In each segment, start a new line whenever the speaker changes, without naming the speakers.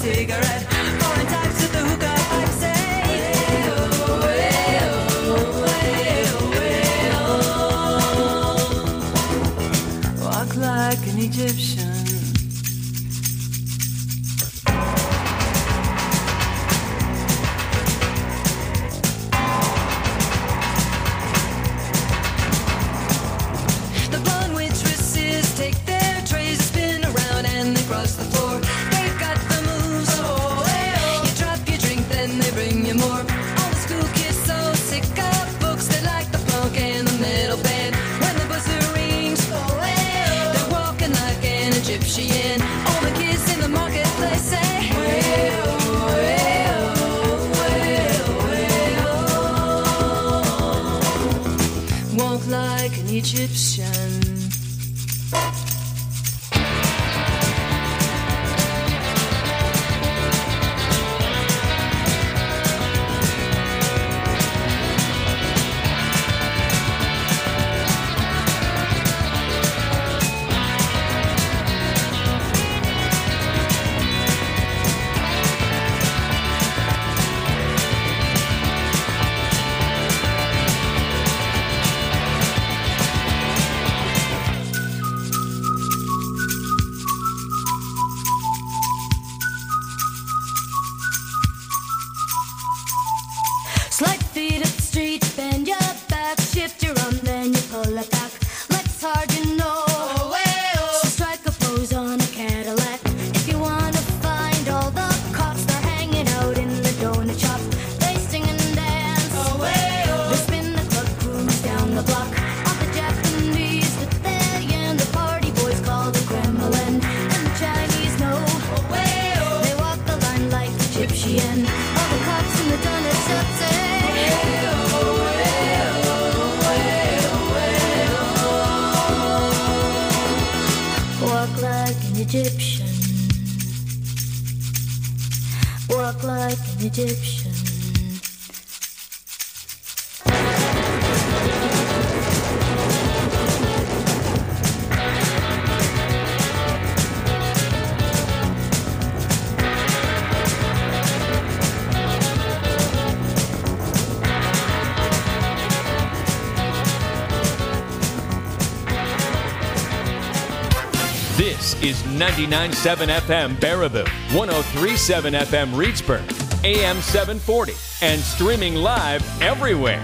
cigarette. Foreign types with the hookah pipe say, way-oh, way-oh, way-oh, way-oh. Walk like an Egyptian. Egyptian. Slight feet up the street, bend your back, shift your arm, then you pull it back. Legs hard, you know. So strike a pose on a Cadillac. If you wanna find all the cops, they're hanging out in the donut shop. They sing and dance. They spin the club, cruise down the block. All the Japanese with their yen, the party boys call the Kremlin, and the Chinese know. They walk the line like Egyptian. All the cops in the donut shop say, walk like an Egyptian. Walk like an Egyptian.
This is 99.7 FM Baraboo, 103.7 FM Reedsburg, AM 740, and streaming live everywhere.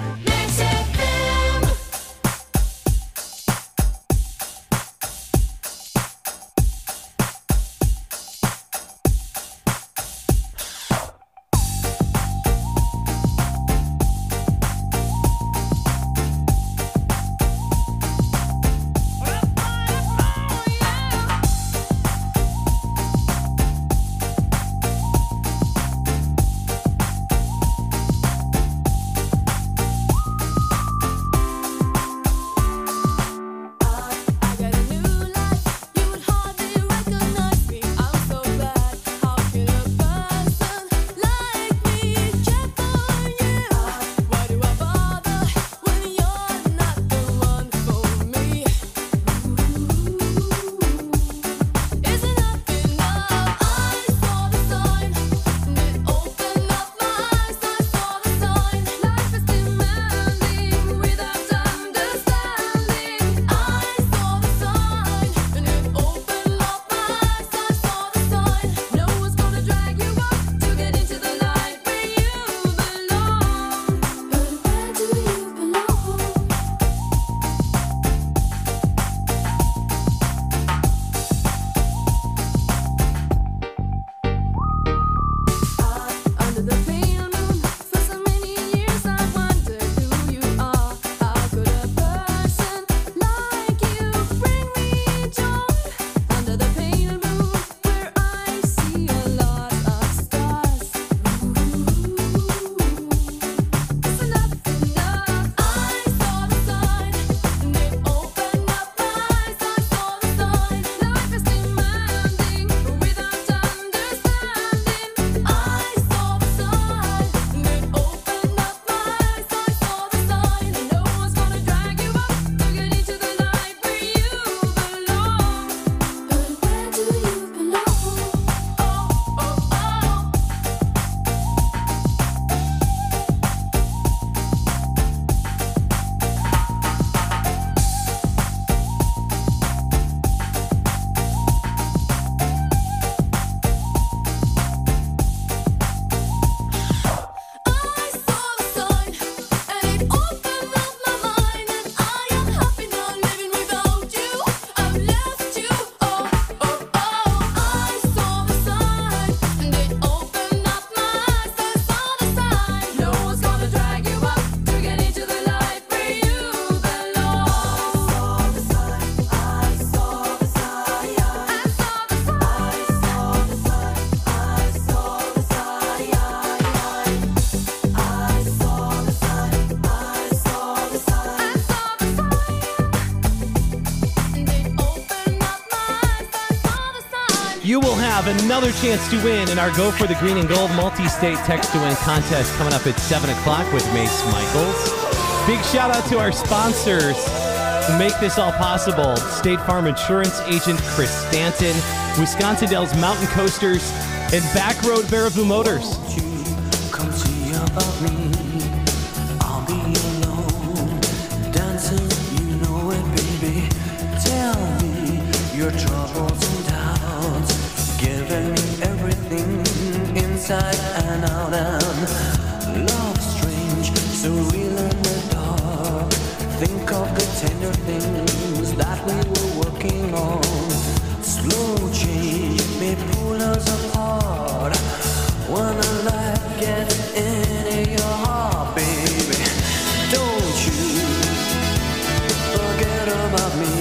have another chance to win in our Go for the Green and Gold multi-state text to win contest coming up at 7 o'clock with Mace Michaels. Big shout out to our sponsors who make this all possible. State Farm Insurance Agent Chris Stanton, Wisconsin Dells Mountain Coasters, and Backroad Baraboo Motors.
Come see about me. I'll be alone, dancing, you know it, baby. Tell me your troubles and doubts, giving me everything inside and out. And love strange, so real in the dark. Think of the tender things that we were working on. Slow change may pull us apart. When the light gets into your heart, baby, don't you forget about me.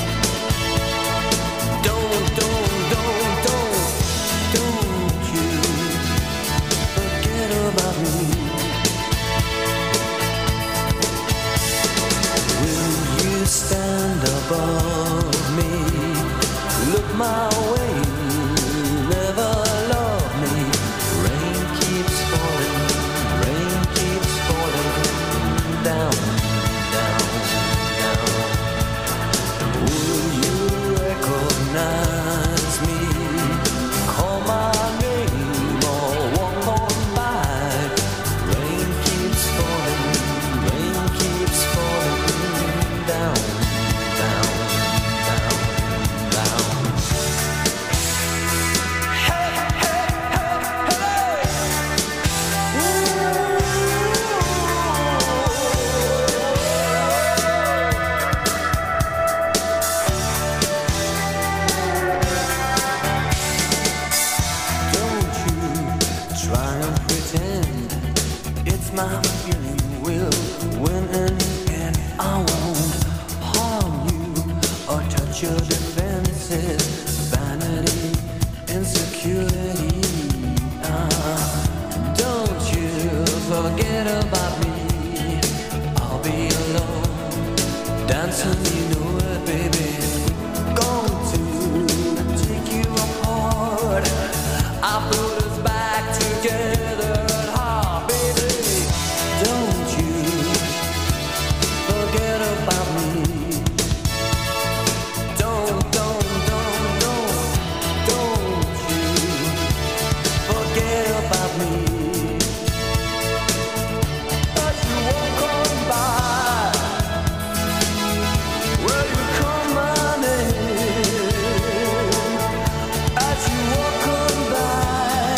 Don't you forget about me. Will you stand above me? Look my way, never love me. Rain keeps falling down, down, down. Will you recognize me? Call my name or walk on by. Rain keeps falling down, down, down, down. Don't you try and pretend it's my feeling will win in the end. I won't harm you or touch your defenses. Vanity, insecurity. Don't you forget about me. I'll be alone, dancing, you know it, baby. Going to take you apart. I put us back together at heart, baby. Don't you forget about me. Don't you forget about me. As you walk on by, will you call my name? As you walk on by,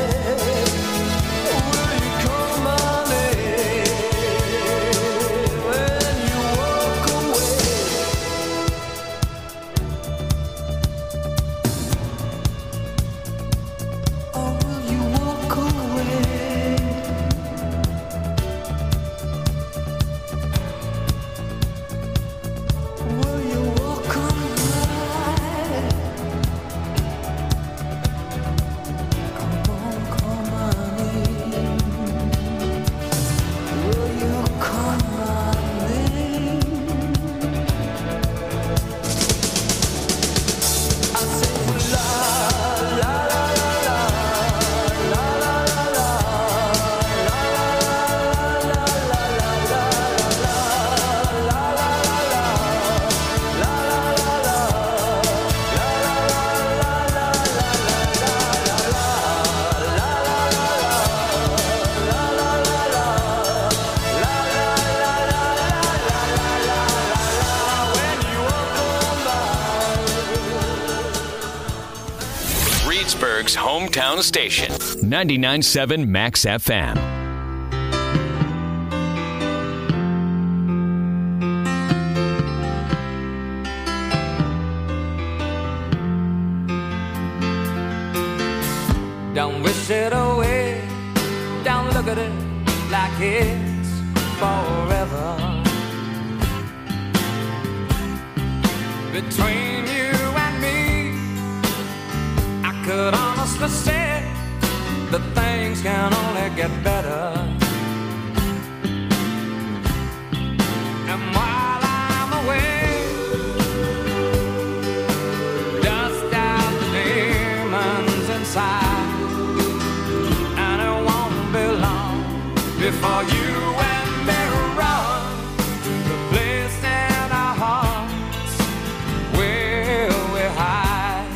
will you call my name? When you walk away. Or will you walk away? Will you walk on by? Come on, call my name. Will you call my name? I say la la la la la la la
Reedsburg's hometown station, 99.7 Max FM.
Don't wish it away. Don't look at it like it's forever. Between you and me, I could honestly say that things can only get better. And while I'm away, dust out the demons before you and me run to the place in our hearts where we hide.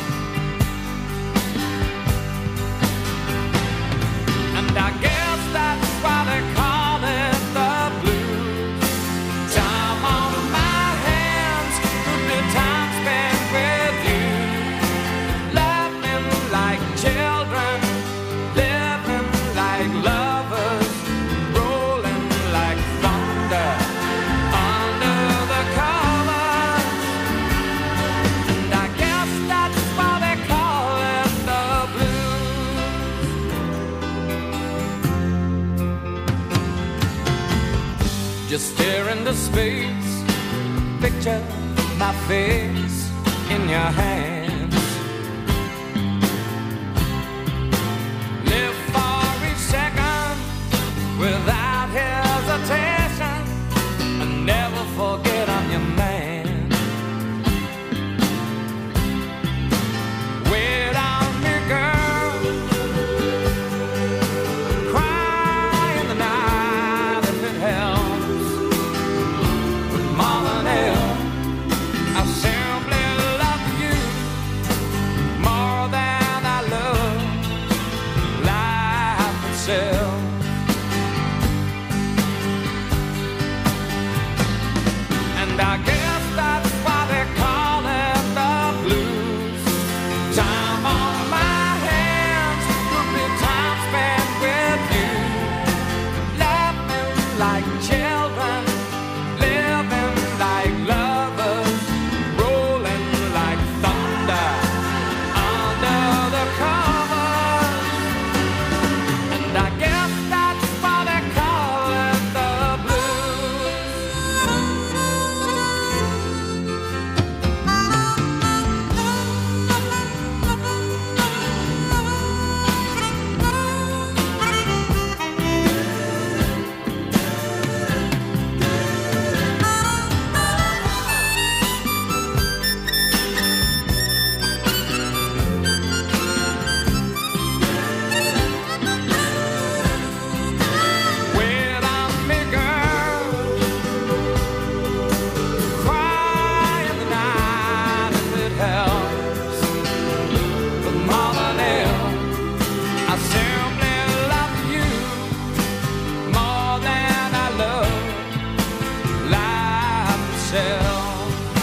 And I guess that's why they call it the blues. Time on my hands could be time spent with you, laughing like children, living like lovers, rolling like thunder under the covers. And I guess that's why they call it the blues. Just stare into space, picture my face in your hands. Live for each second without hesitation, and never forget I'm your man. Wait on me, girl. Cry in the night if it helps. But more than ever, I simply love you more than I love life itself. And I guess that's why they call it the blues. Time on my hands could be time spent with you, laughing like children, living like lovers, rolling like thunder under the covers. And I guess that's why they call it the blues. Wait on me, girl. Cry in the night if it helps. But more than ever, I simply love you more than I love life itself.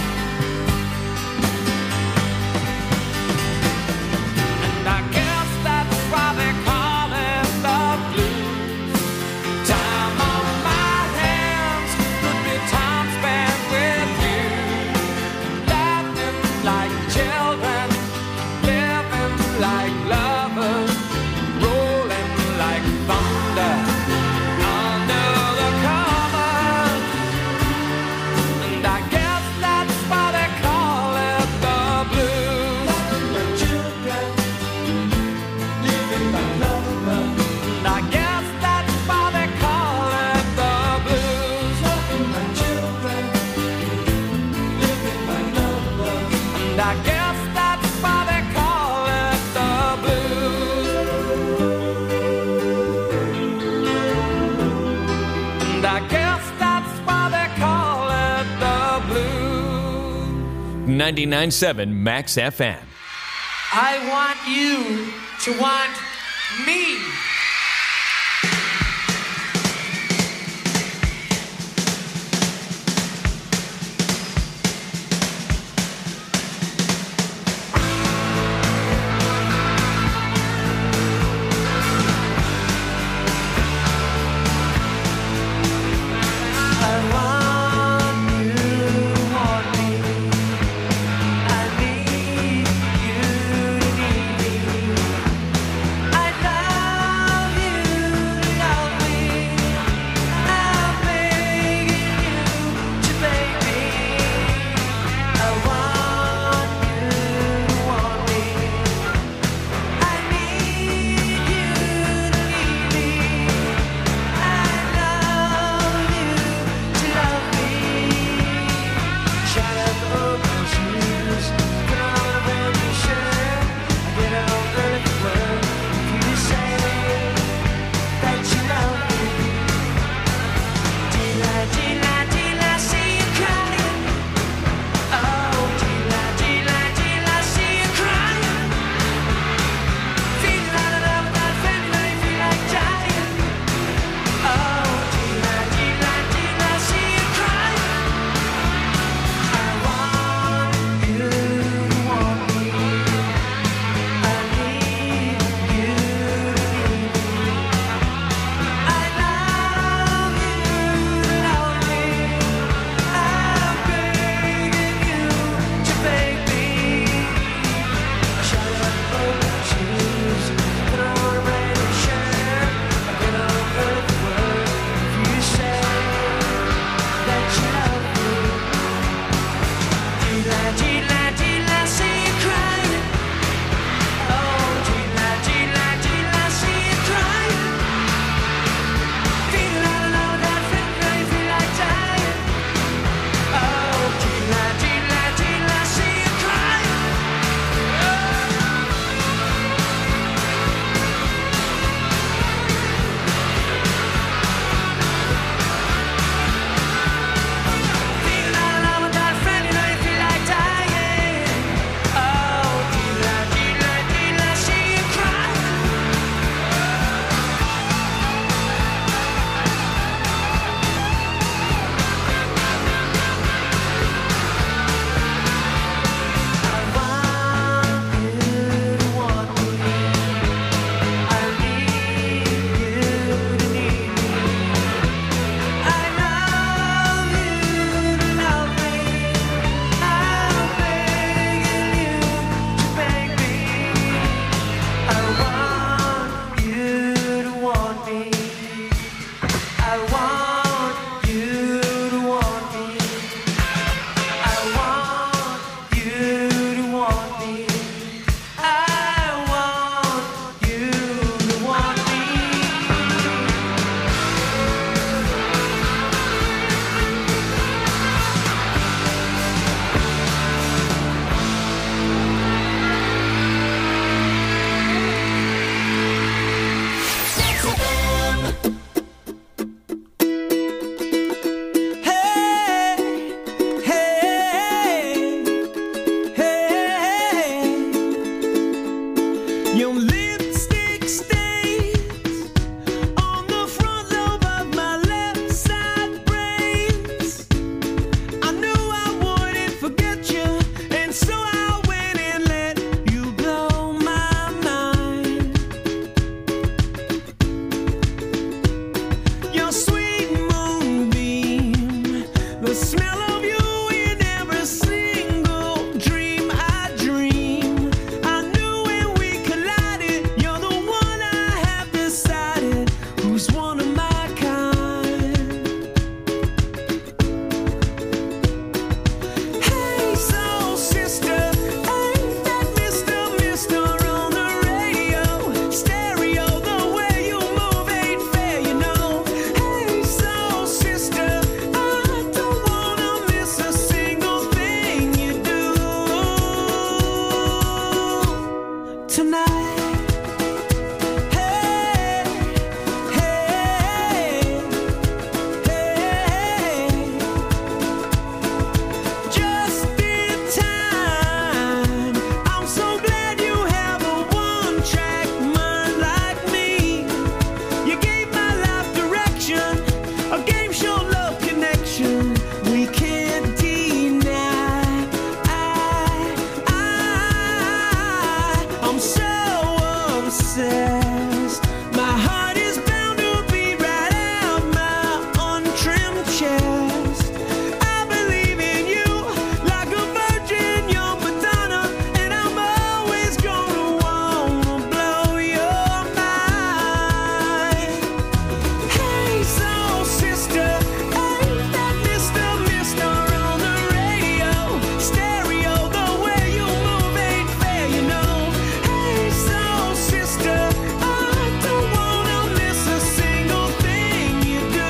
And I guess that's why they call it the blues. Time on my hands could be time spent with you, laughing like children, living like lovers, rolling like thunder under the covers. And I guess that's why they call it the blues. My children, living like lovers. And I guess that's why they call it the blues. My children, living like lovers. And I guess that's why they call it the blues. And I guess that's why they call it the blues.
99.7 Max FM.
I want you to want me. I want you to want me. I need you to need me. I love
says my heart is bound to be right out my untrimmed chest. I believe in you like a virgin young Madonna, and I'm always gonna wanna blow your mind. Hey, soul sister, ain't that Mr. on the radio? Stereo, the way you move ain't fair, you know. Hey, soul sister, I don't wanna miss a single thing you do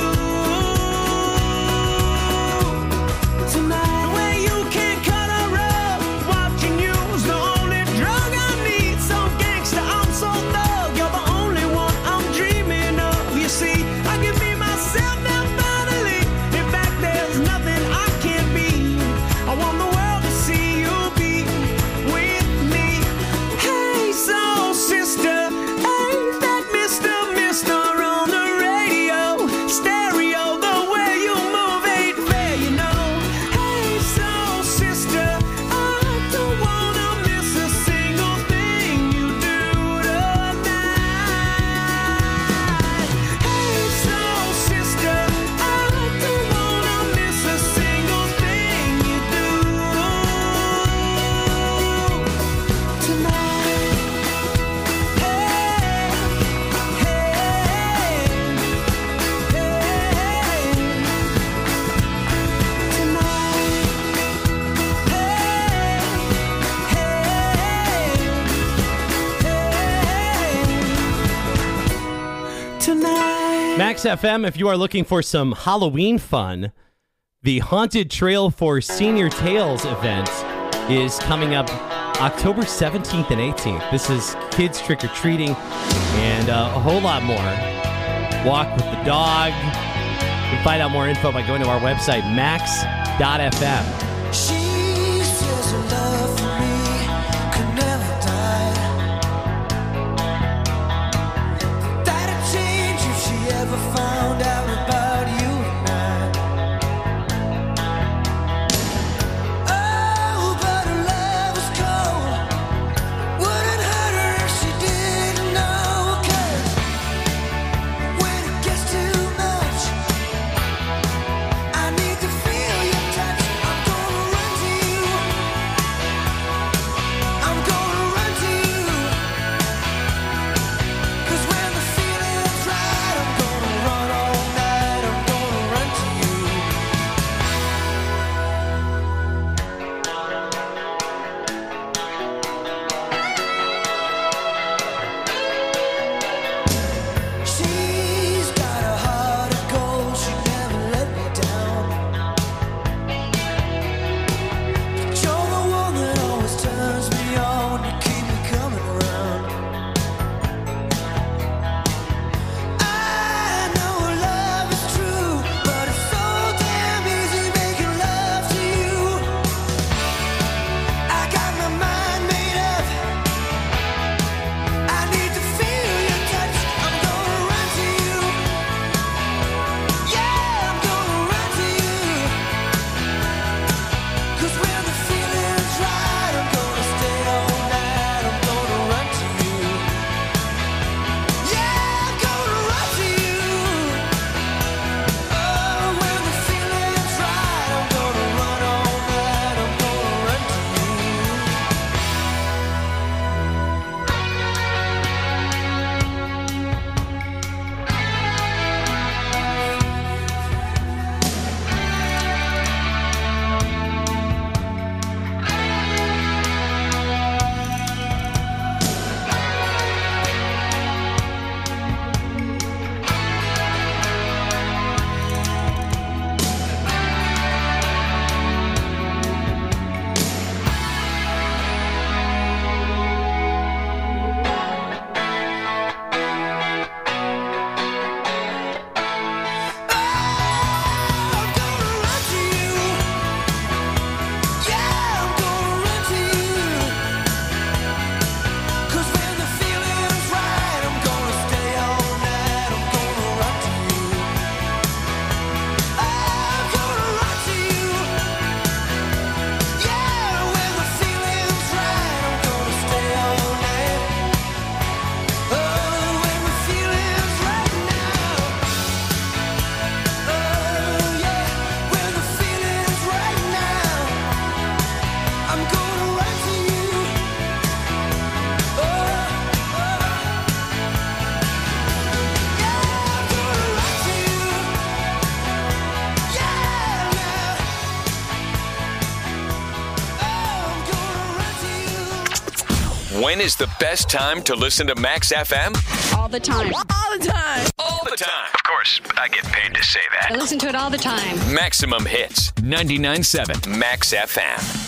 tonight. The way you can cut a rug, watching you's the only drug I need. So gangsta, I'm so thug, you're the only one I'm dreaming of. You see, I can be myself now finally. In fact, there's nothing I can't be. I want the world to see you be with me. Hey, soul sister, ain't that Mr. on the radio? Stereo, the way you move ain't fair, you know. Hey, soul sister, I don't wanna miss a single thing you do tonight. Hey, soul sister, I don't wanna miss a single thing you do tonight. Tonight.
Max FM, if you are looking for some Halloween fun, the Haunted Trail for Senior Tales event is coming up October 17th and 18th. This is kids trick-or-treating and a whole lot more. Walk with the dog. You can find out more info by going to our website, max.fm.
She says her love for me could never die. That'd change if she ever found out about you and I. Oh, but her love was cold. Wouldn't hurt her if she didn't know. 'Cause when it gets too much, I need to feel your touch. I'm gonna run to you.
When is the best time to listen to Max FM?
All the time. All the time.
All the time. Of course, I get paid to say
I
that.
listen to it all the time.
Maximum Hits, 99.7 Max FM.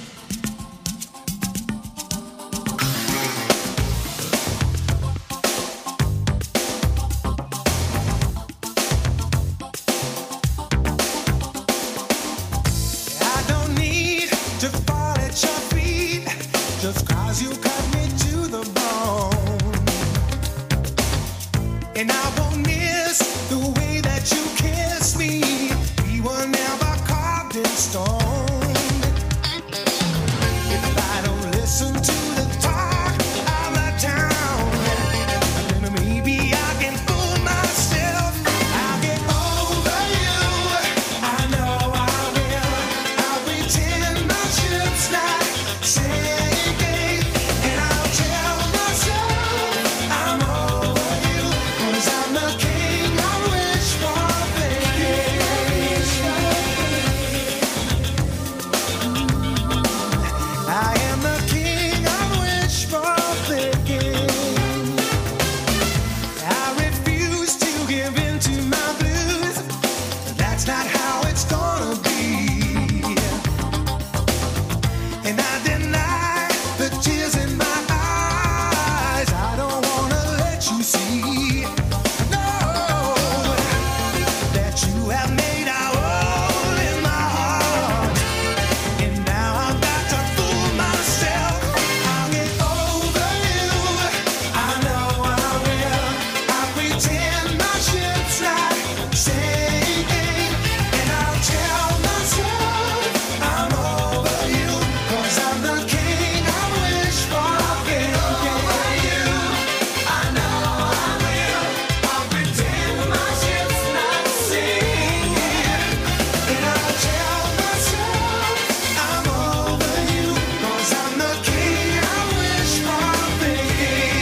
I don't need to fall at your feet just 'cause you cut me to the bone. And I won't miss the way that you kiss me. We were never carved in stone. If I don't listen to the talk of the town, then maybe I can fool myself. I'll get over you. I know I will. I'll pretend my ship's not sinking, and I'll tell myself I'm over you, 'cause I'm the king of wish for thinking. I am the king of wish for thinking. I refuse to give in to my blues. That's not how it's gonna be. And I deny the tears in my eyes. I don't wanna let you see, no, that you have made a hole in my heart. And now I've got to fool myself. I'll get over you. I know I will. I'll pretend my ship's not sinking, and I'll tell myself I'm over you, 'cause I'm the king of wish for thinking. I know I will. I'll pretend my ship's not sinking, and I'll tell myself I'm over you, 'cause I'm the king of wish for thinking.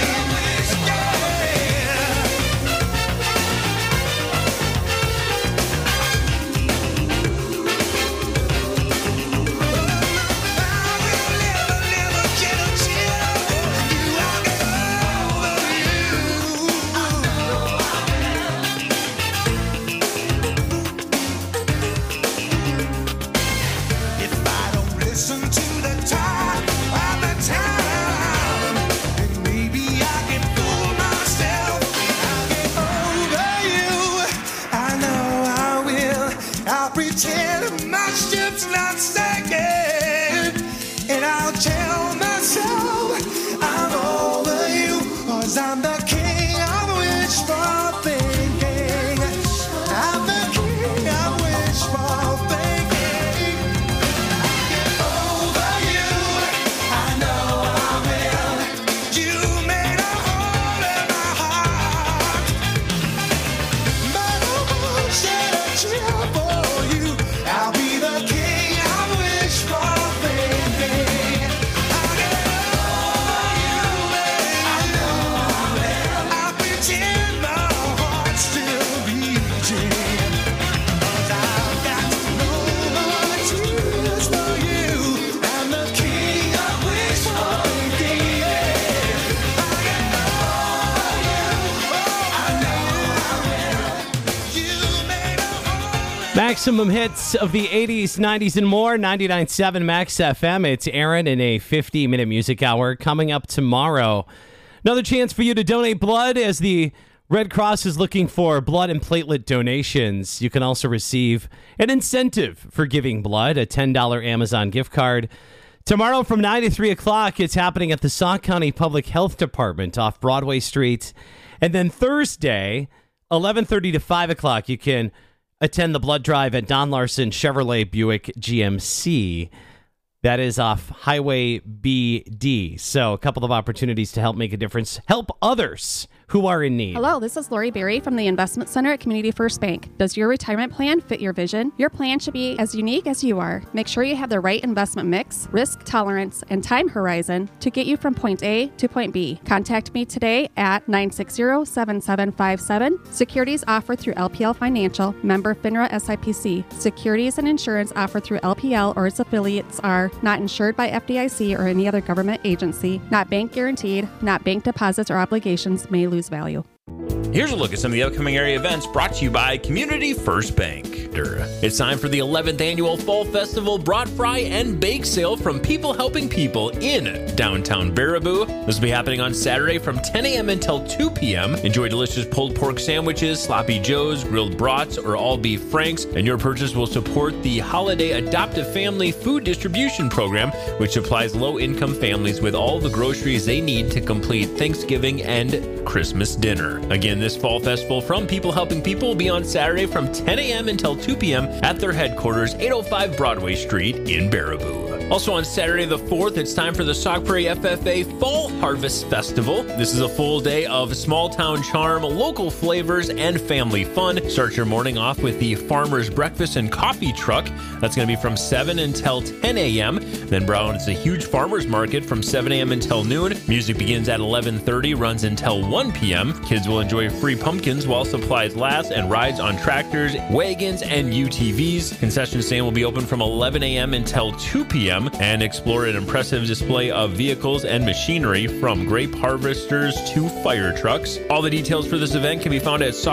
If I don't listen to the talk of the town, then maybe I can fool myself. I'll get over you. I know I will. I'll pretend my ship's not sinking, and I'll tell myself I'm over you, 'cause I'm the king of wish for thinking. I'm the king of wish for thinking. Over you, I know I will. You made a hole in my heart, but I won't shed a tear for you. I'll be the king of wish for thinking. I'll get over you, I know I will. I'll pretend my heart's still beating, 'cause I've got no more tears for you. I'm the king of wish for thinking. I get over you, I know I will. You made a hole.
Maximum hits of the 80s, 90s, and more. 99.7 Max FM. It's Aaron in a 50-minute music hour coming up tomorrow. Another chance for you to donate blood as the Red Cross is looking for blood and platelet donations. You can also receive an incentive for giving blood, a $10 Amazon gift card. Tomorrow from 9 to 3 o'clock, it's happening at the Sauk County Public Health Department off Broadway Street. And then Thursday, 11:30 to 5 o'clock, you can attend the blood drive at Don Larson Chevrolet Buick GMC. That is off Highway BD. So a couple of opportunities to help make a difference. Help others who are in need.
Hello, this is Lori Berry from the Investment Center at Community First Bank. Does your retirement plan fit your vision? Your plan should be as unique as you are. Make sure you have the right investment mix, risk tolerance, and time horizon to get you from point A to point B. Contact me today at 960-7757. Securities offered through LPL Financial, member FINRA SIPC. Securities and insurance offered through LPL or its affiliates are not insured by FDIC or any other government agency, not bank guaranteed, not bank deposits or obligations may lose value.
Here's a look at some of the upcoming area events brought to you by Community First Bank. It's time for the 11th annual Fall Festival Brat Fry and Bake Sale from People Helping People in downtown Baraboo. This will be happening on Saturday from 10 a.m. until 2 p.m. Enjoy delicious pulled pork sandwiches, sloppy joes, grilled brats, or all beef franks, and your purchase will support the Holiday Adoptive Family Food Distribution Program, which supplies low-income families with all the groceries they need to complete Thanksgiving and Christmas dinner. Again, this Fall Festival from People Helping People will be on Saturday from 10 a.m. until 2 p.m. at their headquarters, 805 Broadway Street in Baraboo. Also on Saturday the 4th, it's time for the Sauk Prairie FFA Fall Harvest Festival. This is a full day of small town charm, local flavors, and family fun. Start your morning off with the Farmer's Breakfast and Coffee Truck. That's going to be from 7 until 10 a.m. Then Brown's a huge farmer's market from 7 a.m. until noon. Music begins at 11:30, runs until 1 p.m. Kids will enjoy free pumpkins while supplies last and rides on tractors, wagons, and UTVs. Concession stand will be open from 11 a.m. until 2 p.m. and explore an impressive display of vehicles and machinery from grape harvesters to fire trucks. All the details for this event can be found at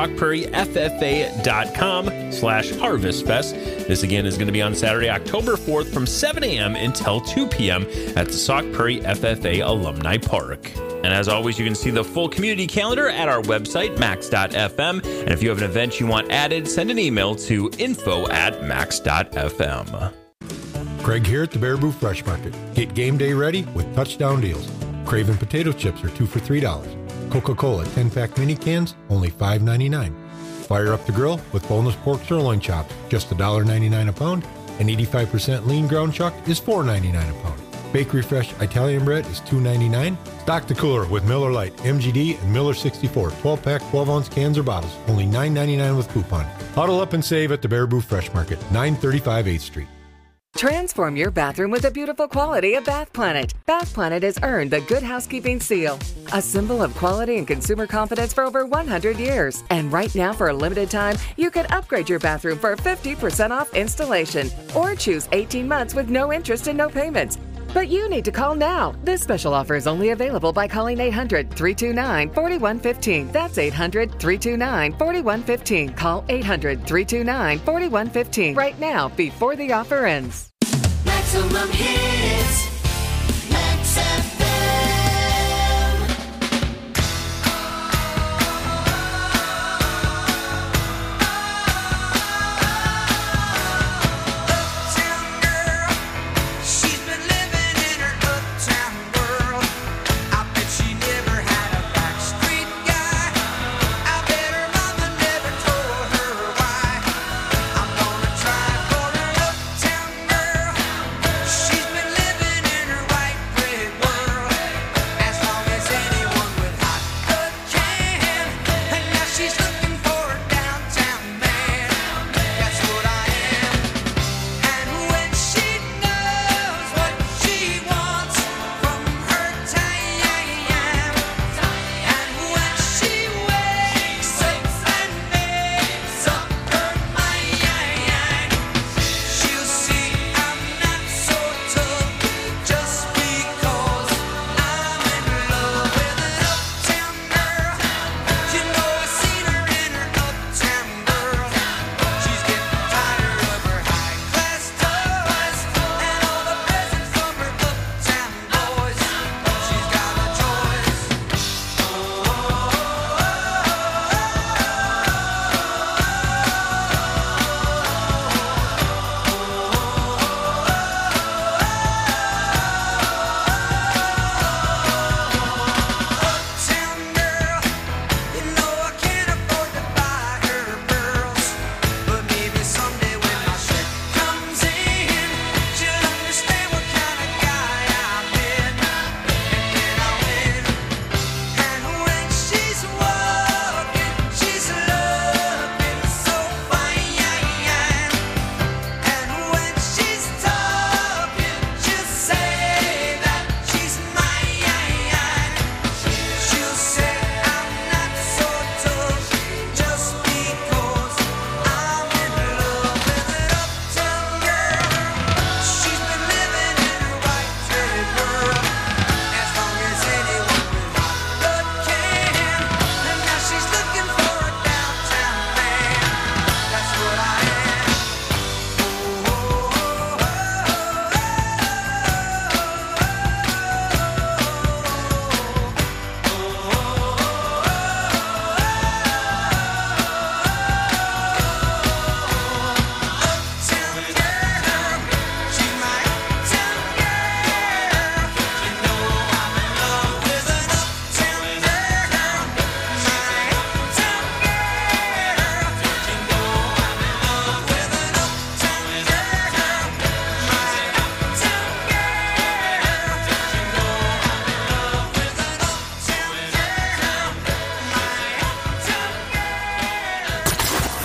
saukprairieffa.com/harvestfest. This again is going to be on Saturday, October 4th from 7 a.m. until 2 p.m. at the Sauk Prairie FFA Alumni Park. And as always, you can see the full community calendar at our website, max.fm. And if you have an event you want added, send an email to info@max.fm.
Craig here at the Baraboo Fresh Market. Get game day ready with touchdown deals. Craven potato chips are 2 for $3. Coca-Cola 10-pack mini cans, only $5.99. Fire up the grill with boneless pork sirloin chops, just $1.99 a pound. And 85% lean ground chuck is $4.99 a pound. Bakery Fresh Italian bread is $2.99. Stock the cooler with Miller Lite, MGD, and Miller 64, 12-pack, 12-ounce cans or bottles, only $9.99 with coupon. Huddle up and save at the Baraboo Fresh Market, 935 8th Street.
Transform your bathroom with the beautiful quality of Bath Planet. Bath Planet has earned the Good Housekeeping seal, a symbol of quality and consumer confidence for over 100 years. And right now, for a limited time, you can upgrade your bathroom for 50% off installation or choose 18 months with no interest and no payments. But you need to call now. This special offer is only available by calling 800-329-4115. That's 800-329-4115. Call 800-329-4115 right now before the offer ends.
Maximum hits. Max FM.
She's been living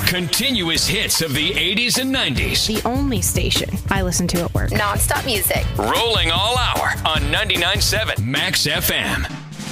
Continuous hits of the 80s and 90s.
The only station I listen to at work.
Non-stop music.
Rolling all hour on 99.7 Max FM.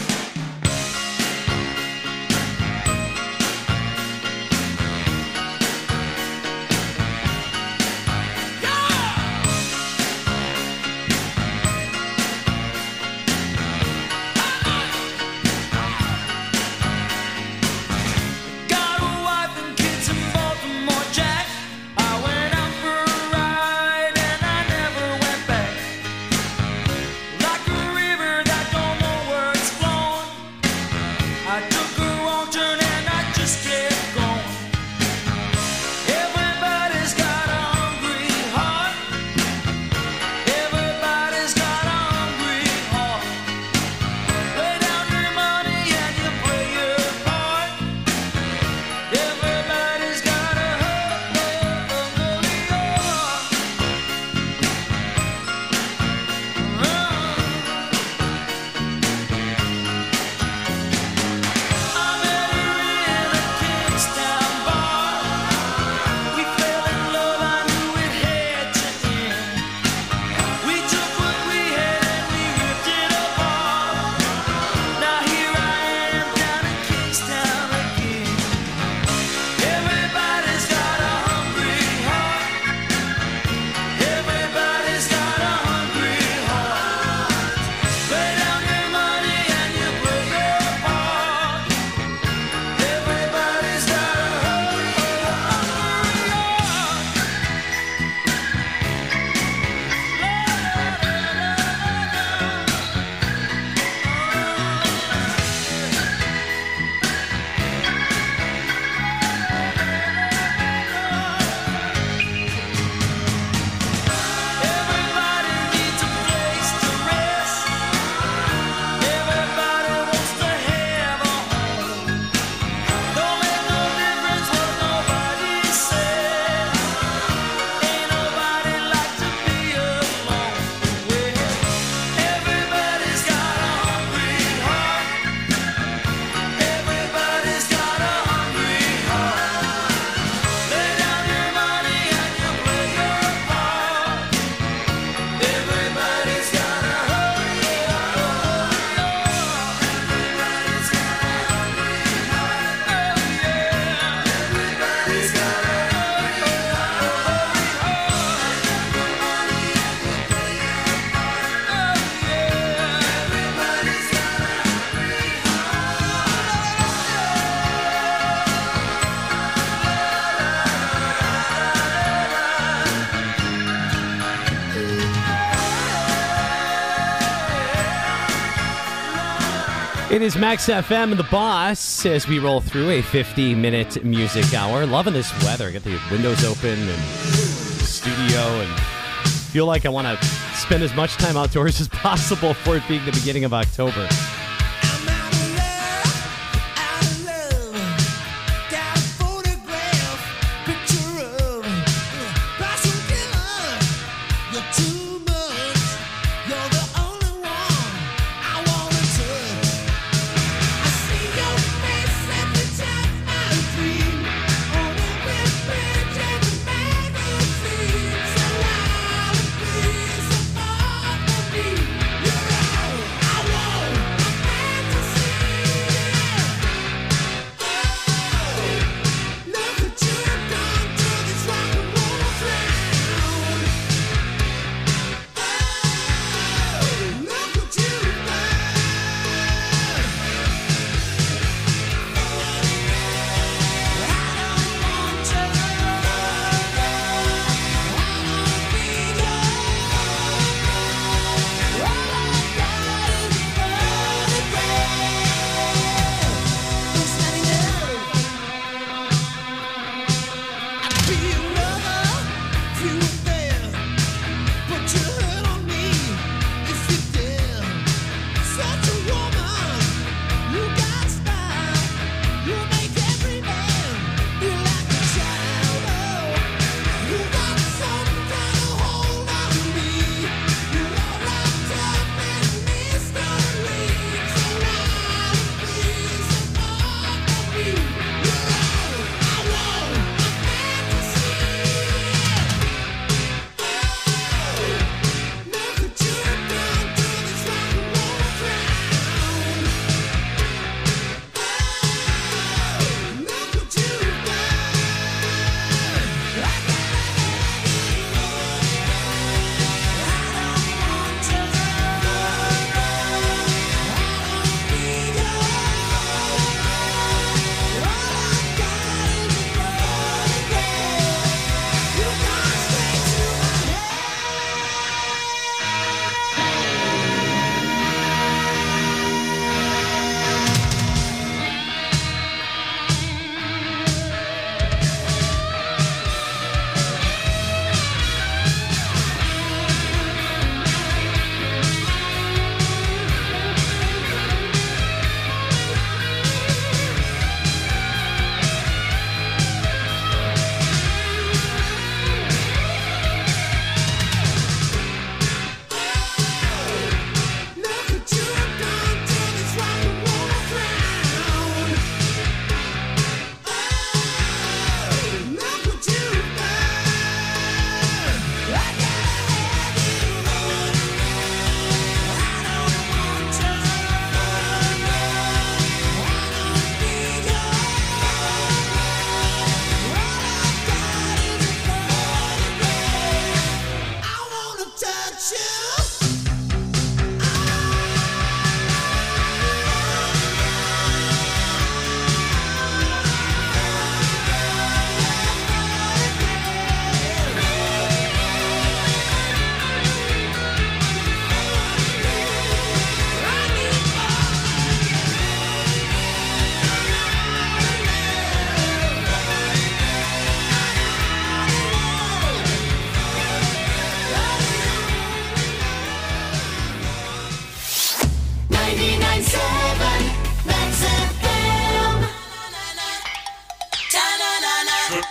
It is Max FM and the Boss as we roll through a 50-minute music hour. Loving this weather. Got the windows open and the studio and feel like I want to spend as much time outdoors as possible for it being the beginning of October.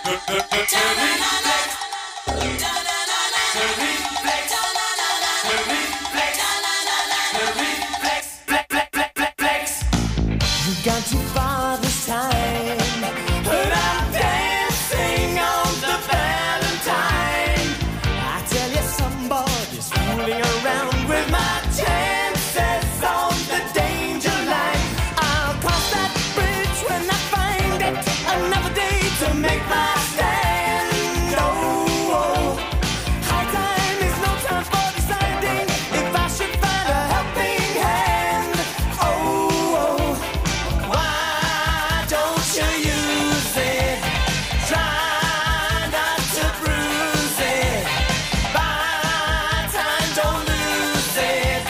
Gone too far this time, but I'm dancing on the Valentine. I tell you, somebody's fooling around with my chances on the danger line. I'll cross that bridge when I find it. Another day to make my stand. Oh, high time is no time for deciding if I should find a helping hand. Oh, why don't you use it? Try not to bruise it. Buy time, don't lose it.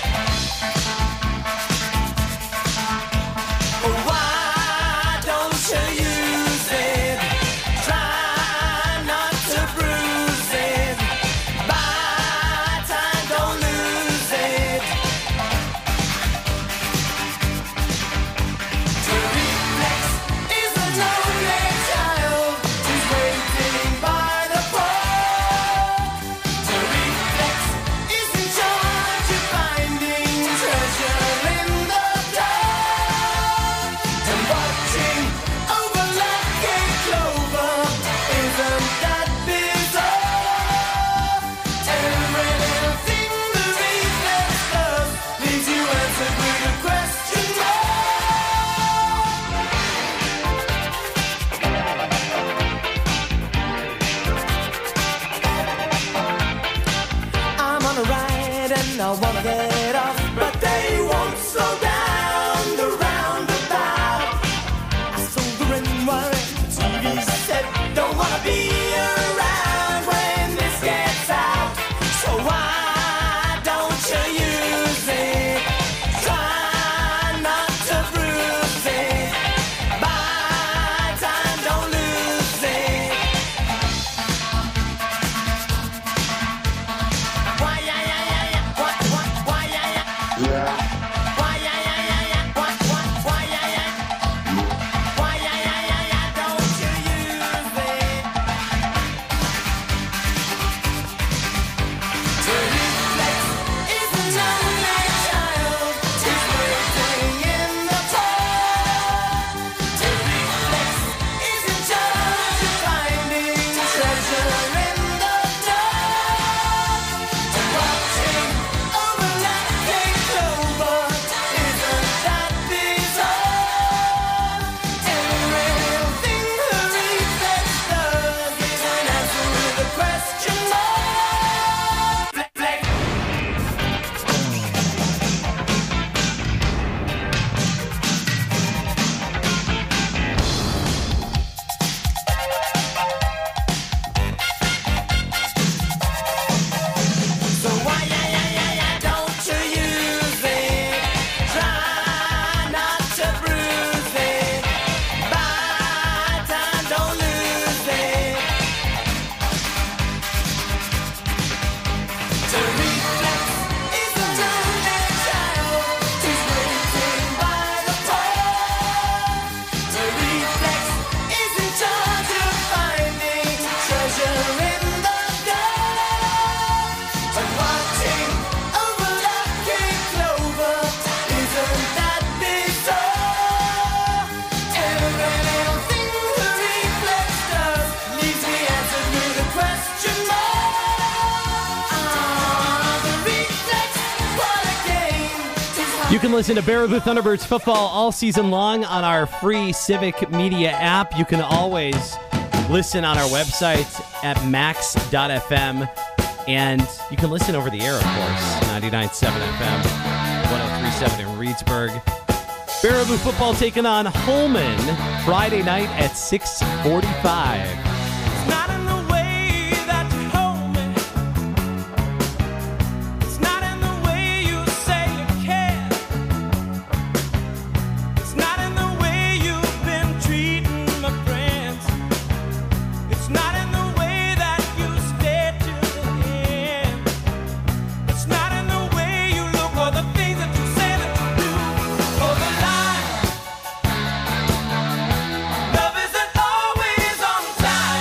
Why don't you use it? Try not to bruise it. Buy time, don't lose it. To reflex is a lonely child who's waiting by the pole. To reflex is in charge of finding treasure in the dark. And watching over lucky clover, isn't that bizarre? Every little thing the reflex does leaves you answered with a question mark. I'm on a ride and I wanna get off, but they won't slow down the roundabout. I sold the ring wire, the TV set, don't wanna be around when this gets out. So why don't you use it? Try not to bruise it. Buy time, don't lose it. Why, yeah, yeah, yeah, yeah. What, why, yeah, yeah. Why, yeah, yeah, yeah, yeah. What, why, yeah, yeah. Why, yeah, yeah, yeah, yeah. Don't you use it? To reflex is a lonely child who's waiting in the cold. To reflex is in charge of finding treasure in the dark. And watching over lucky clover, isn't that bizarre? Every little thing the reflex does is an answer with a question mark. So why, yeah, yeah, yeah, yeah, don't you use it? Try not to bruise it. Buy time, don't lose it. To reflex is a lonely child who's waiting by the pole. To reflex is in charge of finding treasure in the dark. And watching over lucky clover, isn't that bizarre? Every little thing the reflex does leaves me answered with a question mark. The reflex, what a game.
You can listen to Baraboo Thunderbirds football all season long on our free Civic Media app. You can always listen on our website at max.fm. And you can listen over the air, of course. 99.7 FM, 103.7 in Reedsburg. Baraboo football taking on Holman Friday night at 6:45.
It's not in the way that you hold me. It's not in the way you say you care. It's not in the way you've been treating my friends. It's not in the way that you stay till the end. It's not in the way you look or the things that you say that you do. For the line, love isn't always on time.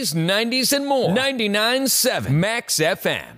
80s, 90s, and more. 99.7 Max FM.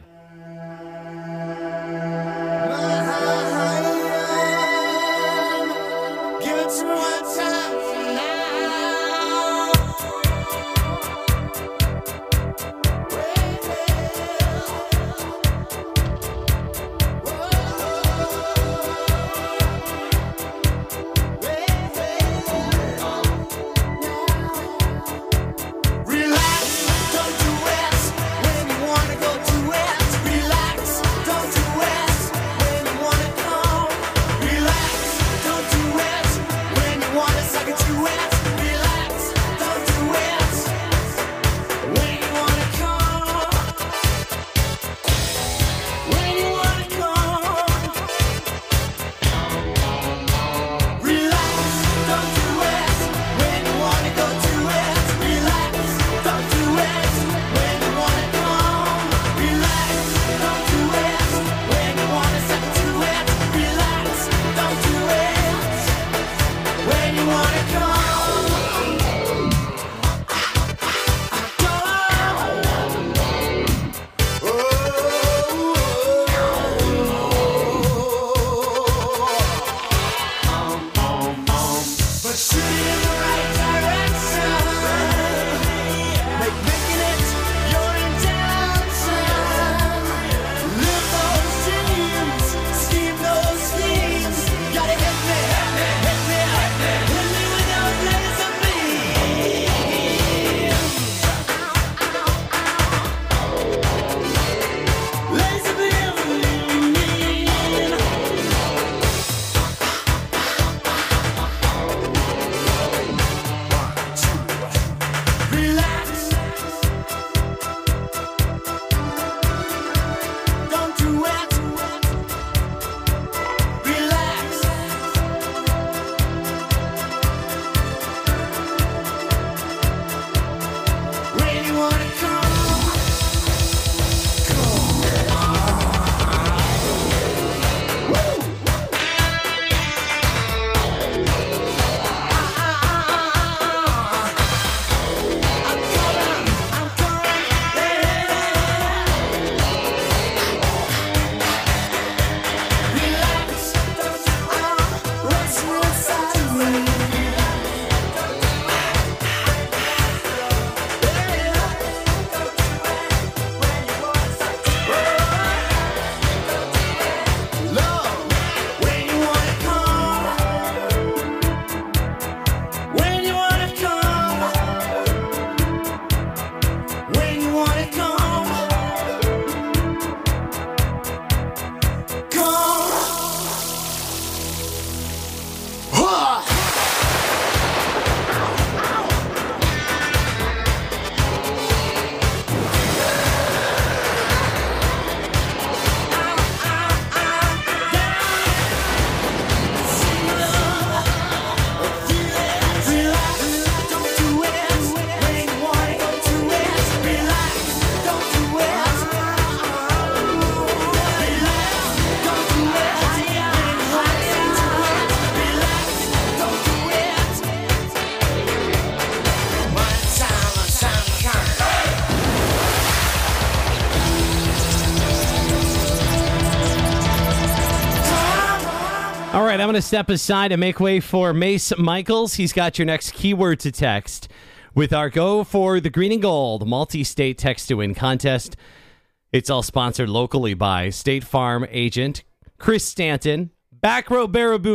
All right, I'm going to step aside and make way for Mace Michaels. He's got your next keyword to text with our Go for the Green and Gold multi-state text-to-win contest. It's all sponsored locally by State Farm agent Chris Stanton, Backroad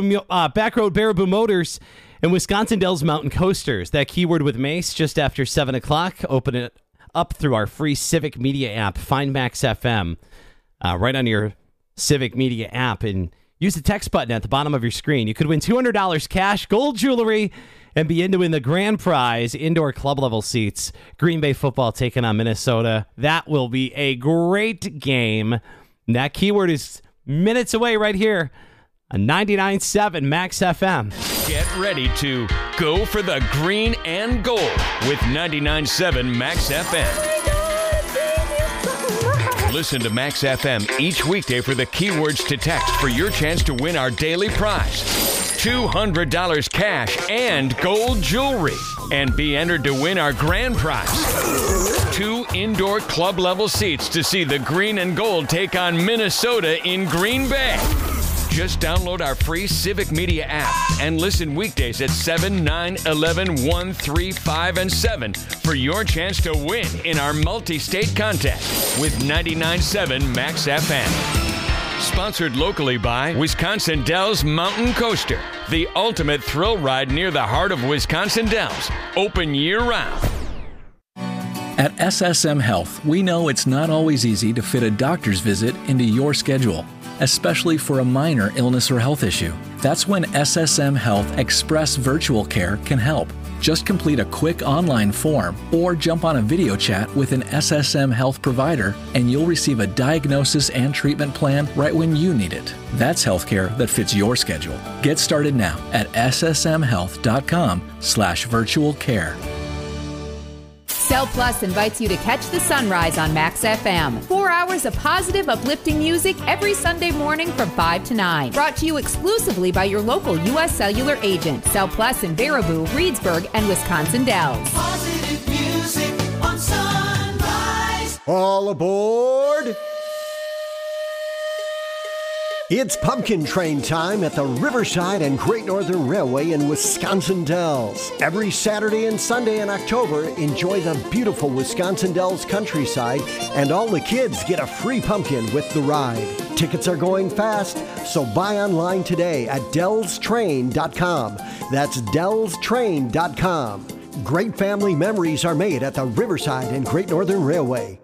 Baraboo Motors, and Wisconsin Dells Mountain Coasters. That keyword with Mace just after 7 o'clock. Open it up through our free Civic Media app. Find Max FM right on your Civic Media app and use the text button at the bottom of your screen. You could win $200 cash, gold jewelry, and be in to win the grand prize, indoor club level seats. Green Bay football taking on Minnesota. That will be a great game. And that keyword is minutes away right here on 99.7 Max FM.
Get ready to go for the green and gold with 99.7 Max FM. Listen to Max FM each weekday for the keywords to text for your chance to win our daily prize. $200 cash and gold jewelry. And be entered to win our grand prize. 2 indoor club level seats to see the Green and Gold take on Minnesota in Green Bay. Just download our free Civic Media app and listen weekdays at 7, 9, 11, 1, 3, 5, and 7 for your chance to win in our multi-state contest with 99.7 Max FM. Sponsored locally by Wisconsin Dells Mountain Coaster, the ultimate thrill ride near the heart of Wisconsin Dells, open year-round.
At SSM Health, we know it's not always easy to fit a doctor's visit into your schedule, especially for a minor illness or health issue. That's when SSM Health Express Virtual Care can help. Just complete a quick online form or jump on a video chat with an SSM Health provider and you'll receive a diagnosis and treatment plan right when you need it. That's healthcare that fits your schedule. Get started now at ssmhealth.com/virtual care.
Cell Plus invites you to catch the sunrise on Max FM. 4 hours of positive, uplifting music every Sunday morning from 5 to 9. Brought to you exclusively by your local U.S. Cellular agent. Cell Plus in Baraboo, Reedsburg, and Wisconsin Dells.
Positive music on Sunrise.
All aboard! It's Pumpkin Train time at the Riverside and Great Northern Railway in Wisconsin Dells. Every Saturday and Sunday in October, enjoy the beautiful Wisconsin Dells countryside, and all the kids get a free pumpkin with the ride. Tickets are going fast, so buy online today at dellstrain.com. That's dellstrain.com. Great family memories are made at the Riverside and Great Northern Railway.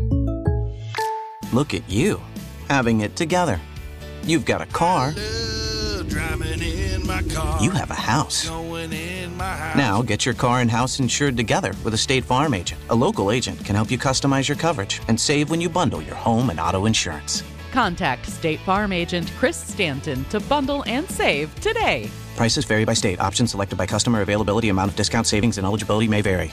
Look at you, having it together. You've got a car. You have a house. Now get your car and house insured together with a State Farm agent. A local agent can help you customize your coverage and save when you bundle your home and auto insurance.
Contact State Farm agent Chris Stanton to bundle and save today.
Prices vary by state. Options selected by customer. Availability, amount of discount, savings, and eligibility may vary.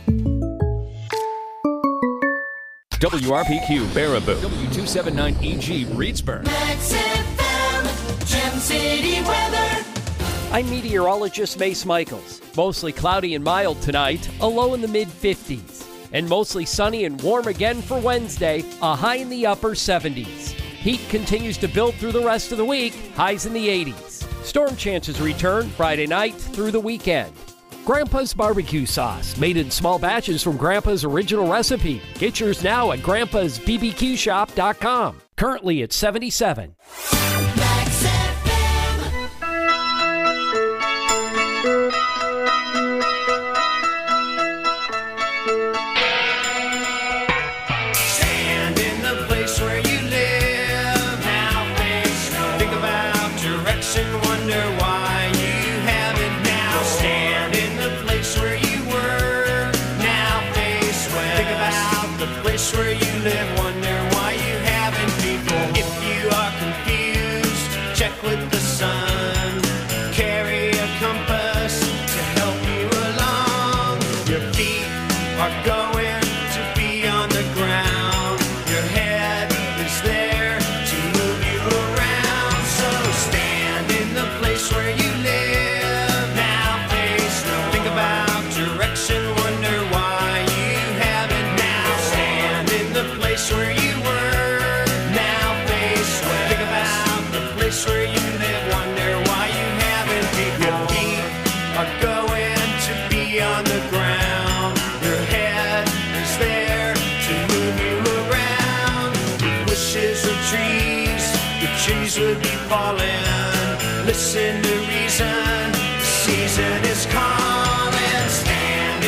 WRPQ Baraboo, W279EG Reedsburg.
Max FM, Gem City weather.
I'm meteorologist Mace Michaels. Mostly cloudy and mild tonight, a low in the mid-50s. And mostly sunny and warm again for Wednesday, a high in the upper 70s. Heat continues to build through the rest of the week, highs in the 80s. Storm chances return Friday night through the weekend. Grandpa's Barbecue Sauce, made in small batches from Grandpa's original recipe. Get yours now at grandpasbbqshop.com. Currently at 77.